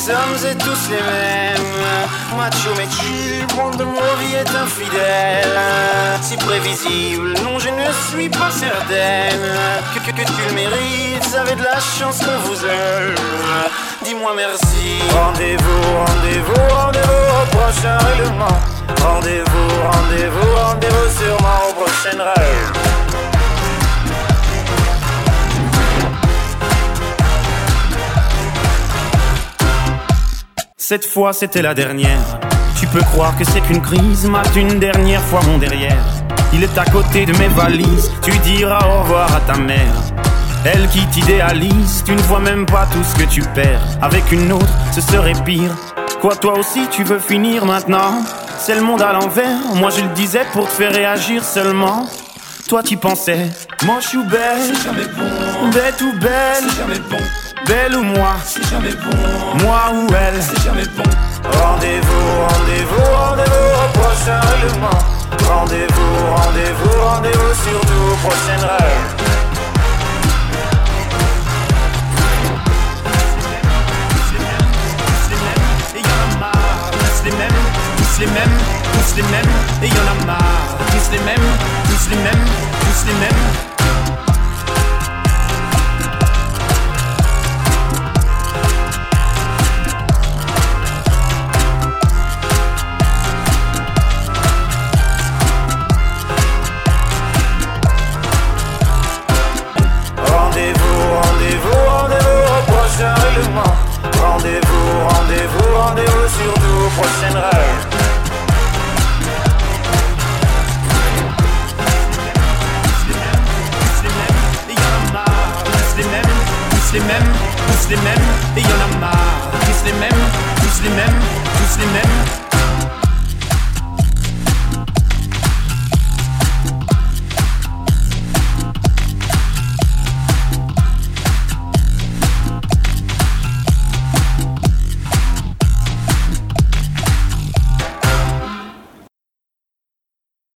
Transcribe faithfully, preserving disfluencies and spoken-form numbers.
sommes et tous les mêmes. Macho mais chill, monde de mon vie est infidèle. Si prévisible, non je ne suis pas certaine que, que, que tu le mérites, vous avez de la chance qu'on vous aime. Dis-moi merci. Rendez-vous, rendez-vous, rendez-vous au prochain règlement. Rendez-vous, rendez-vous, rendez-vous sûrement au prochain rêve. Cette fois c'était la dernière. Tu peux croire que c'est qu'une crise, mate une dernière fois mon derrière. Il est à côté de mes valises, tu diras au revoir à ta mère. Elle qui t'idéalise, tu ne vois même pas tout ce que tu perds. Avec une autre, ce serait pire. Quoi, toi aussi tu veux finir maintenant? C'est le monde à l'envers, moi je le disais pour te faire réagir seulement. Toi tu pensais, moche ou belle, c'est jamais bon. Bête ou belle, c'est jamais bon. Belle ou moi, c'est jamais bon. Moi ou elle, c'est jamais bon. Rendez-vous, rendez-vous, rendez-vous au prochain règlement. Rendez-vous, rendez-vous, rendez-vous surtout au prochain rêve. Les mêmes, tous les mêmes, tous les mêmes, et y'en a marre. Tous les mêmes, tous les mêmes, tous les mêmes. Rendez-vous, rendez-vous, rendez-vous au prochain règlement. Rendez-vous, rendez-vous, rendez-vous surtout au prochain rêve. Tous les mêmes, tous les mêmes, tous les mêmes, et y'en a marre. Tous les mêmes, tous les mêmes, tous les mêmes.